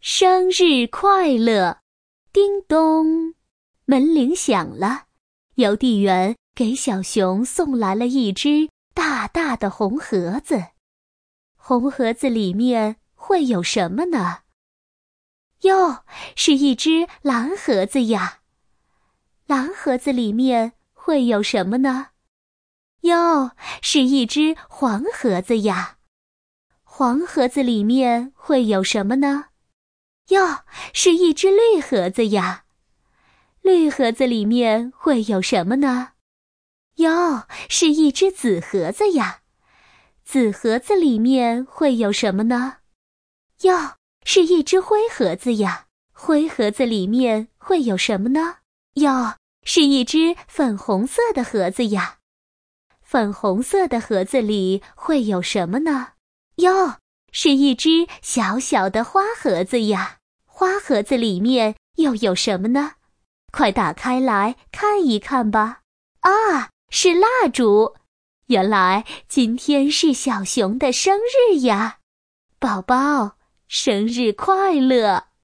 生日快乐！叮咚，门铃响了。邮递员给小熊送来了一只大大的红盒子。红盒子里面会有什么呢？哟，是一只蓝盒子呀。蓝盒子里面会有什么呢？哟，是一只黄盒子呀。黄盒子里面会有什么呢？哟，是一只绿盒子呀。绿盒子里面会有什么呢？哟，是一只紫盒子呀。紫盒子里面会有什么呢？哟，是一只灰盒子呀。灰盒子里面会有什么呢？哟，是一只粉红色的盒子呀。粉红色的盒子里会有什么呢？哟，是一只小小的花盒子呀。花盒子里面又有什么呢？快打开来看一看吧。啊，是蜡烛！原来今天是小熊的生日呀。宝宝，生日快乐！